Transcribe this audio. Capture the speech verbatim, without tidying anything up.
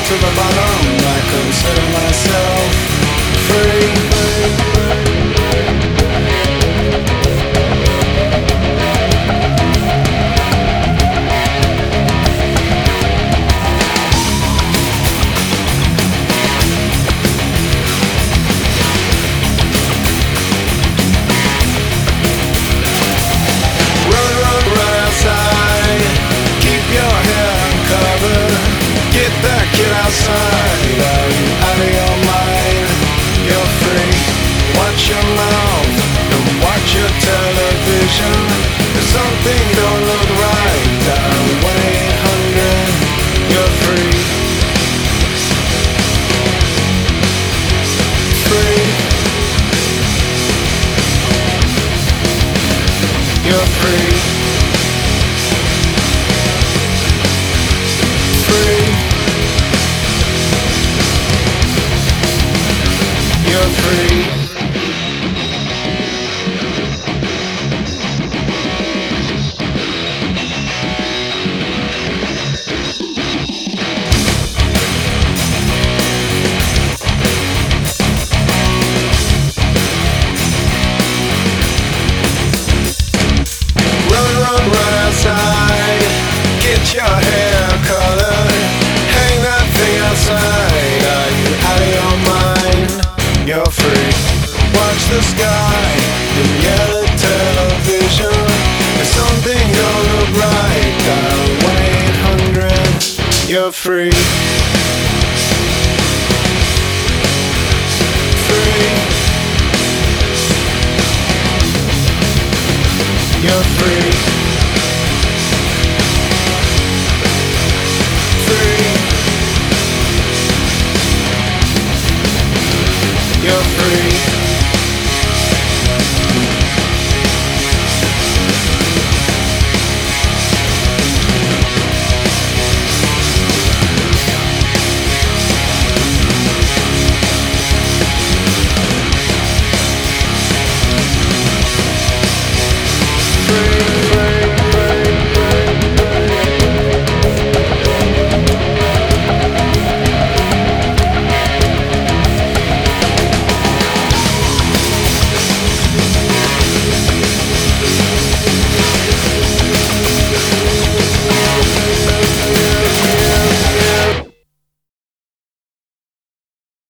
to the bottom, I consider myself free. Get outside, are you out of your mind? You're free, watch your mouth, don't watch your television. If something don't look right, dial one eight hundred, you're free. Free. You're free. Free. You're free. Run, run, run outside. Get your hair colored. Hang that thing outside. Are you out of your mind? You're free. Watch the sky in yellow television. If something don't look right, dial one eight hundred. You're free. Free. You're free. Free. You're